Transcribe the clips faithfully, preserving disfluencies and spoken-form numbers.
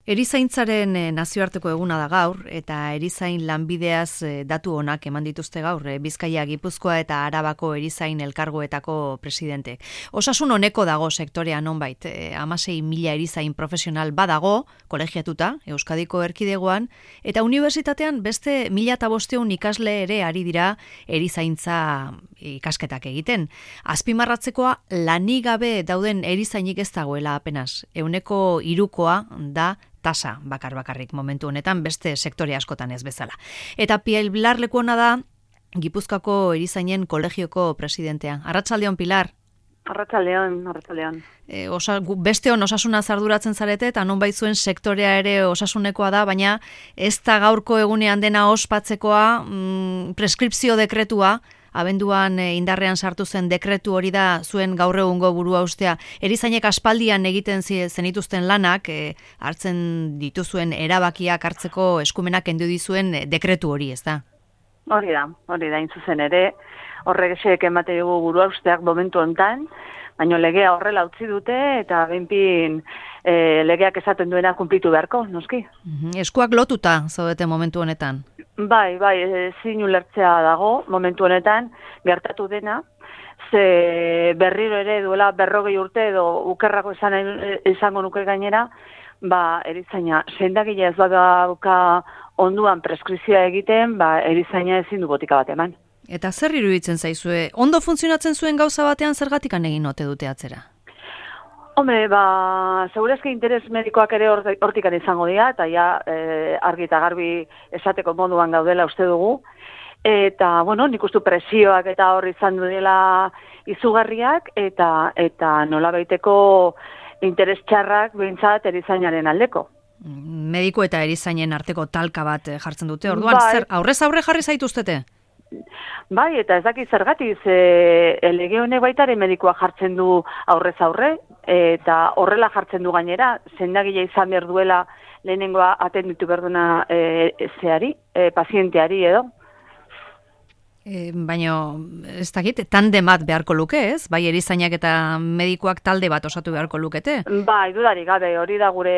Erizaintzaren eh, nazioarteko eguna da gaur, eta erizain lanbideaz eh, datu onak eman dituzte gaur, eh, Bizkaia, Gipuzkoa eta Arabako erizain elkargoetako presidentek. Osasun honeko dago sektorea nonbait, eh, amasei mila erizain profesional badago, kolegiatuta, Euskadiko erkidegoan, eta unibertsitatean beste mila eta bosteun ikasle ere ari dira erizaintza ikasketak egiten. Azpimarratzekoa lanik gabe dauden erizainik ez dagoela apenas, euneko hirukoa da tasa bakar bakarrik momentu honetan beste sektore askotan ez bezala. Eta Pilar Lekuona da Gipuzkoako erizainen kolegioko presidentea. Arratsaldeon, Pilar. Arratsaldeon, arratsaldeon. E, osa, besteon osasuna zarduratzen zarete eta nonbait zuen sektorea ere osasunekoa da, baina ez da gaurko egunean dena ospatzekoa mm, preskripzio dekretua, abenduan indarrean sartu zen dekretu hori da zuen gaur egungo burua ustea. Erizainek aspaldian egiten zenituzten lanak, e, hartzen dituzuen erabakiak hartzeko eskumenak kendu dizuen dekretu hori, ez da? Hori da, hori da, intzuzen ere, horrek esek emate dugu burua usteak momentu hontan, baina legea horrela utzi dute eta benpin e, legeak esaten duena kunplitu beharko, noski. Mhm. Eskuak lotuta zaudete momentu honetan? Bai, bai, ezin ulertzea dago momentu honetan gertatu dena, ze berriro ere duela berrogei urte edo ukerrako esan, izango nuke gainera, ba, erizaina, sendagile ez badauka onduan preskripzioa egiten, ba, erizaina ezin du botika bat eman. Eta zer iruditzen zaizue? Ondo funtzionatzen zuen gauza batean zergatikan egin ote dute atzera? Hombre, ba, segurazki interes medikoak ere hortikan izango dira, eta ja e, argi eta garbi esateko moduan gaudela uste dugu. Eta, bueno, nik uste presioak eta hor izan dela izugarriak, eta eta nola baiteko interes txarrak behintzat erizainaren aldeko. Mediko eta erizainen arteko talka bat jartzen dute, orduan, bai. Zer, aurrez aurre jarri zaituztete? Bai, eta ez dakit zergatik, e, lege honek baitare medikoa jartzen du aurrez aurre, eta horrela jartzen du gainera, sendagile izan behar duela lehenengoa atenditu behar duena e, zeari, e, pazienteari edo. E, baina, ez dakit, tande bat beharko luke, ez? Bai, erizainak eta medikoak talde bat osatu beharko lukete? Bai, dudarik gabe, hori da gure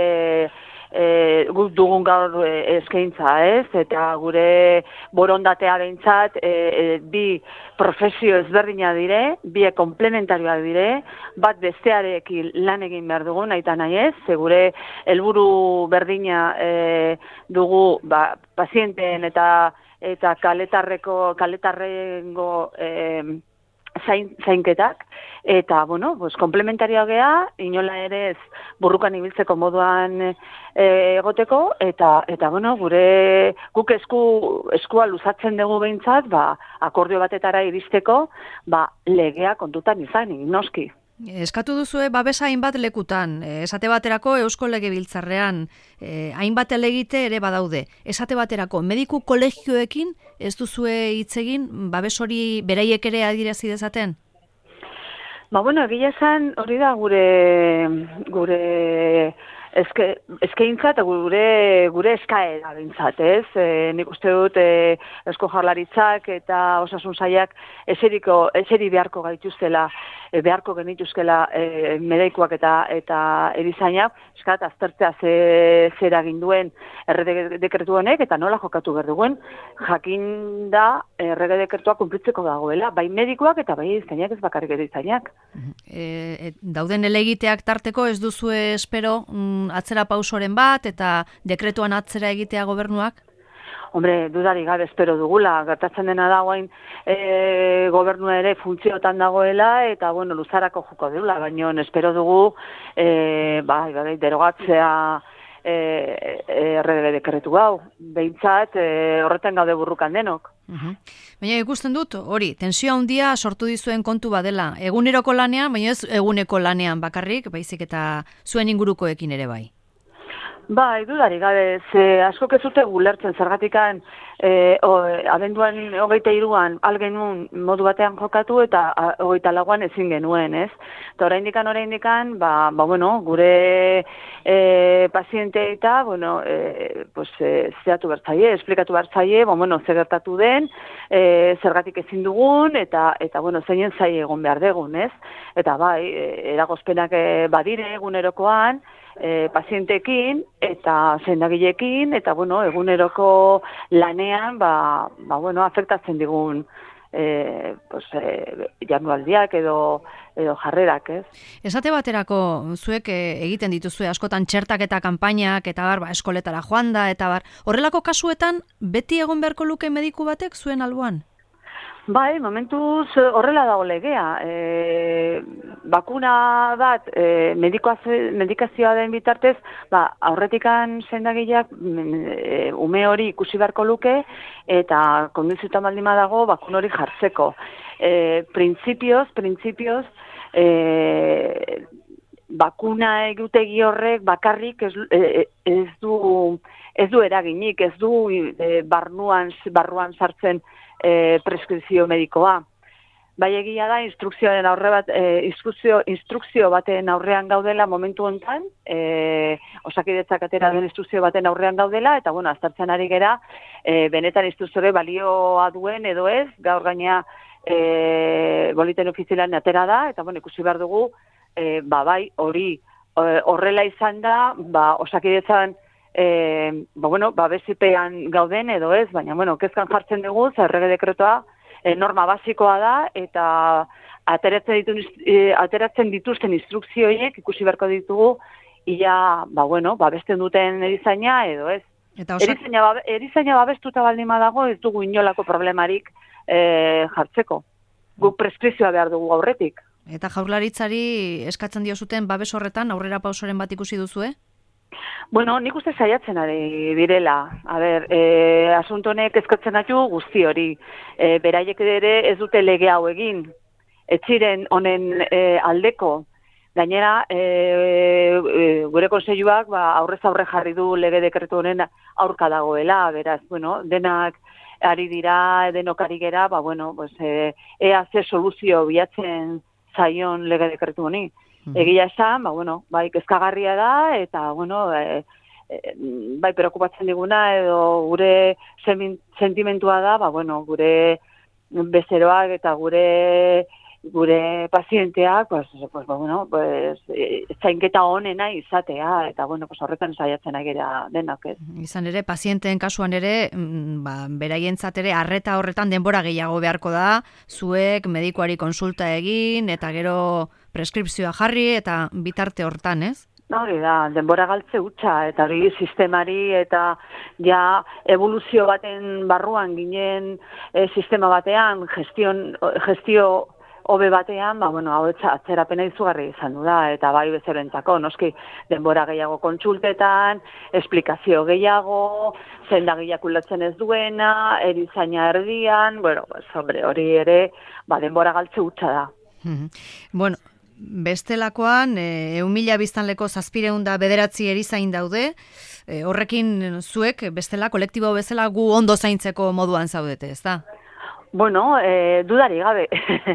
E, guk dugun gaur e, eskaintza, ez? Eta gure borondatea behintzat e, e, bi profesio ezberdina dire, bi komplementarioak dire, bat bestearekin lan egin behar dugu, nahi eta nahi ez, ze gure helburu berdina e, dugu ba, pazienteen eta eta kaletarreko, kaletarrengo e, Zain, zainketak, eta, bueno, pues, komplementarioa gea, inola ere ez burrukan ibiltzeko moduan e, egoteko, eta, eta, bueno, gure guk esku, eskua luzatzen dugu behintzat, ba, akordio batetara iristeko, ba, legea kontutan izan, noski. Eskatu duzue babesa hainbat lekutan, esate baterako Eusko Legebiltzarrean, eh, hainbat elegite ere badaude. Esate baterako mediku kolegioekin ez duzue hitz egin babes hori beraiek ere adierazi dezaten? Ba bueno, egia esan hori da gure gure eske eskaintza eta gure gure eskaera behintzat, ez? E, nik uste dut e, Eusko Jaurlaritzak eta Osasun Sailak eseriko eseri beharko gaituztela, e, beharko genituzkela e, medikuak eta eta erizainak, eskat aztertzea ze zer egin duen errege dekretu honek eta nola jokatu behar duen, jakin da errege dekretua kunplitzeko dagoela, bai medikuak eta bai erizainak, ez bakarrik erizainak. E, e, dauden elegiteak tarteko ez duzue espero mm, atzera pausoren bat eta dekretuan atzera egitea gobernuak? Hombre, dudarik gabe espero dugula, gertatzen dena dagoain e, gobernua ere funtziotan dagoela eta, bueno, luzarako joko dela, baina espero dugu e, bai, bai, derogatzea errege e, dekretu hau. Behintzat, e, horretan gaude burrukan denok. Uh-huh. Baina ikusten dut, hori, tensio handia sortu dizuen kontu badela. Eguneroko lanean, baina ez eguneko lanean bakarrik, baizik eta zuen ingurukoekin ere bai. Bai, dudarik gabe, ze askok ez dute gulertzen zergatikan e, o, abenduan hogeita hiruan algenun modu batean jokatu eta hogeita lauan ezin genuen, ez? Eta oraindikan oraindikan, ba, ba bueno, gure e, paziente eta, bueno, e, pues, e, zehatu bertzaie, esplikatu bertzaie, ba, bueno, zer gertatu den, e, zergatik ezin dugun, eta, eta bueno, zeinen zai egon behar degun, ez? Eta bai, e, eragozpenak e, badire egunerokoan, e, pazientekin eta sendagileekin, eta bueno, eguneroko lanean, ba, ba bueno, afektatzen digun E, pues, e, jarnualdiak edo, edo jarrerak, ez? Esate baterako, zuek e, egiten dituzue askotan txertak eta kanpainak, eta bar, ba, eskoletara joan da, eta bar, horrelako kasuetan, beti egon beharko luke mediku batek zuen alboan? Bai, momentuz horrela dago legea. E, bakuna bat e, medikazioa den bitartez, ba, aurretikan sendagileak e, ume hori ikusi beharko luke eta kondizioetan baldin badago bakun hori jartzeko. E, printzipioz, printzipioz, e, bakuna egutegi horrek bakarrik ez, e, ez du ez du eraginik, ez du e, barruan, barruan sartzen E, preskripzio medikoa. Bai egia da, instrukzioaren aurre bat, e, instrukzio, instrukzio baten aurrean gaudela momentu honetan, e, Osakidetzak atera den instrukzio baten aurrean gaudela, eta bueno, aztertzen ari gera, e, benetan instrukziore balioa duen edo ez, gaur gaina e, boliten ofizialan atera da, eta bueno, ikusi behar dugu, e, ba bai, hori horrela izan da, ba, Osakidetzan E, ba, bueno, ba, bezipean gauden edo ez, baina, bueno, kezkan jartzen dugu, zerrege dekretoa e, norma basikoa da, eta ateratzen, ditu, e, ateratzen dituzten instrukzioiek ikusi beharko ditugu, ia, ba, bueno, babesten duten erizaina edo ez. Eta osak... erizaina, babe, erizaina babestuta baldin badago, ez dugu inolako problemarik e, jartzeko. Guk preskripzioa behar dugu aurretik. Eta Jaurlaritzari eskatzen diozuten babes horretan aurrera pausoren bat ikusi duzue? Bueno, nik uste saiatzen ari direla. A ber, e, asuntonek eskatzen atu guzti hori. E, beraiek ere ez dute lege hau egin. Ez ziren honen e, aldeko. Gainera, e, e, gure kontseiluak ba, aurrez aurre jarri du lege dekretu honen aurka dagoela. Beraz, bueno, denak ari dira, denok ari gera, ba, bueno, pues, e, ea ze soluzio bilatzen zaion lege dekretu honi. Egia esan, ba, bueno, bai, kezkagarria da, eta, bueno, e, e, bai, preokupatzen diguna, edo gure sentimentua da, ba, bueno, gure bezeroak eta gure gure pazienteak, pues, pues, ba, bueno, pues, e, zainketa honena izatea, eta, bueno, pues, horretan saiatzen agera denak, ez. Izan ere, pazienteen kasuan ere, ba, beraientzat ere, arreta horretan denbora gehiago beharko da, zuek medikuari konsulta egin, eta gero preskripzioa jarri, eta bitarte hortan, ez? Hori da, denbora galtze hutsa, eta hori sistemari, eta ja evoluzio baten barruan ginen e, sistema batean, gestion, gestio hobe batean, ba, bueno, hau atzerapena izugarri izan du da, eta bai bezeroentzako, noski denbora gehiago kontsultetan, esplikazio gehiago, sendagileak ulertzen ez duena, erizaina erdian, bueno, pues, hombre, hori ere, ba, denbora galtze hutsa da. Bueno, bestelakoan, eun mila biztanleko zazpireun da bederatzi erizain daude, e, horrekin zuek, bestela, kolektibo bezala gu ondo zaintzeko moduan zaudete, ez da? Bueno, e, dudari gabe,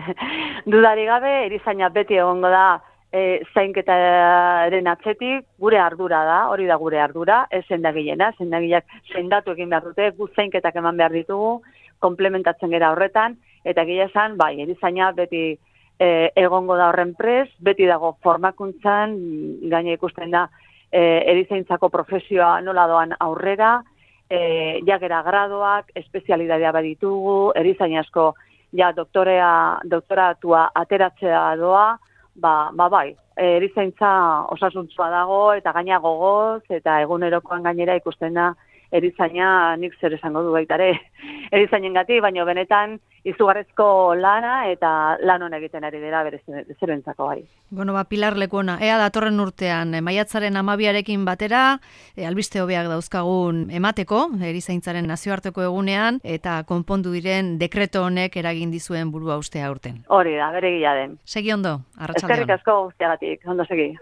dudari gabe, erizaina beti egongo da e, zainketaren atzetik, gure ardura da, hori da gure ardura, ez sendagilena, sendagileak sendatu egin behar dute, gu zainketak eman behar ditugu, komplementatzen gera horretan, eta gila esan, bai, erizaina beti E, egongo da horren prez, beti dago formakuntzan, gaine ikusten da e, erizaintzako profesioa nola doan aurrera, e, jagera gradoak, espezialidadea baditugu, erizain asko ja doktorea, doktoratua ateratzea doa, ba, ba bai, erizaintza osasuntzua dago eta gaina gogoz, eta egunerokoan gainera ikusten da erizaina nik zer esango du baitare erizainen gati, baina benetan izugarrezko lana eta lan hona egiten ari dira bezeroentzako bai. Bueno, ba, Pilar Lekuona, ea datorren urtean, maiatzaren hamabiarekin batera, e, albiste hobeak dauzkagun emateko, erizaintzaren nazioarteko egunean, eta konpondu diren dekreto honek eragin dizuen burua ustea urten. Hori da, bere gila den. Segi ondo, arratsaldeon. Eskerrik asko guztiagatik, ondo segi.